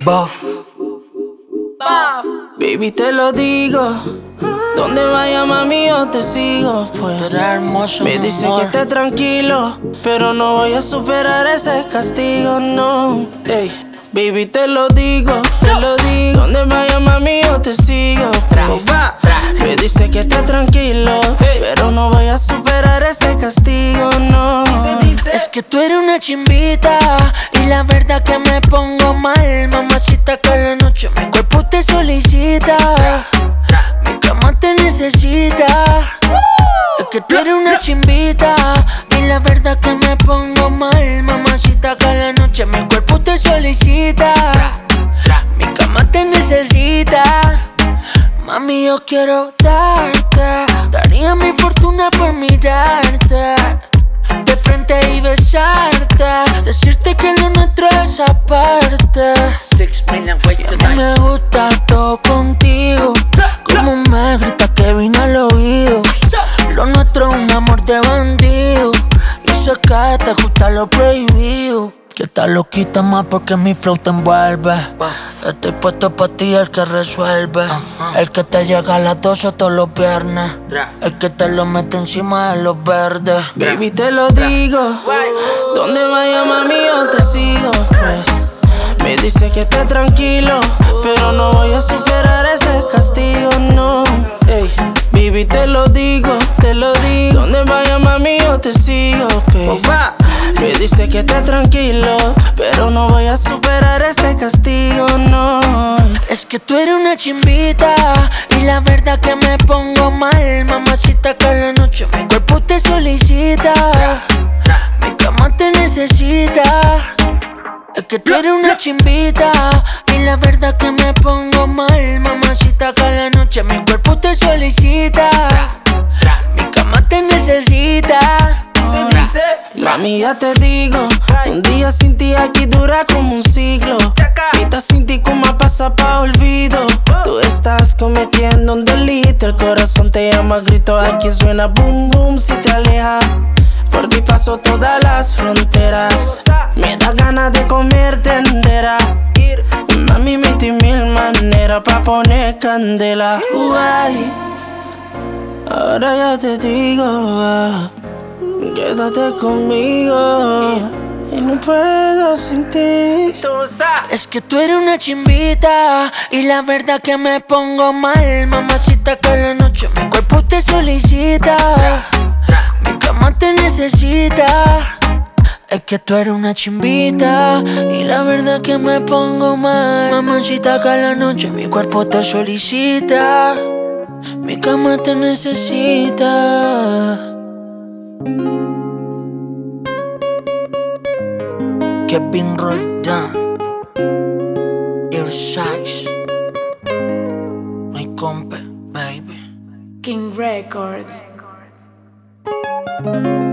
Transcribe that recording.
Buff. Baby, te lo digo. Donde vaya, mami, yo te sigo. Pues hermoso, me dice amor, que esté tranquilo, pero no voy a superar ese castigo, no. Ey, baby, te lo digo, te lo digo. Donde vaya, mami, yo te sigo. Pues me dice que esté tranquilo, pero no voy a superar este castigo, no. Es que tú eres una chimbita y la verdad que me pongo mal. Mamacita, que a la noche mi cuerpo te solicita, mi cama te necesita. Es que tú eres una chimbita y la verdad que me pongo mal. Mamacita, que a la noche mi cuerpo te solicita, mi cama te necesita. Mami, yo quiero darte, daría mi fortuna por mirarte de frente y besarte, decirte que lo nuestro es aparte. 6 million ways to A mí me gusta todo contigo, como me grita que vino al oído. Lo nuestro es un amor de bandido, y sé que te gusta lo prohibido. Que estás loquita más porque mi flow te envuelve. Estoy puesto pa' ti, el que resuelve. El que te llega a las 12 todos los viernes. El que te lo mete encima de los verdes. Baby, te lo digo. Donde vaya, mami, yo te sigo. Pues me dice que esté tranquilo, pero no voy a superar ese castigo, no. Ey, baby, te lo digo, te lo digo. Donde vaya, mami, yo te sigo, pues me dice que esté tranquilo, pero no voy a superar este castigo, no. Es que tú eres una chimbita y la verdad que me pongo mal. Mamacita, que a la noche mi cuerpo te solicita, mi cama te necesita. Es que tú eres una chimbita y la verdad que me pongo mal. Mamacita, que a la noche mi cuerpo te solicita, mi cama te necesita. Mami, ya te digo, un día sin ti aquí dura como un siglo. Ahorita sin ti como pasa pa' olvido. Tú estás cometiendo un delito, el corazón te llama a grito. Aquí suena boom boom si te alejas. Por ti paso todas las fronteras. Me da ganas de comerte entera. Mami, me di mil maneras pa' poner candela. Uy, ahora ya te digo, quédate conmigo y no puedo sin ti. Es que tú eres una chimbita y la verdad que me pongo mal. Mamacita, que a la noche mi cuerpo te solicita, mi cama te necesita. Es que tú eres una chimbita y la verdad que me pongo mal. Mamacita, que a la noche mi cuerpo te solicita, mi cama te necesita. Kevin Roldan, Ear Size, my compa, baby. King Records.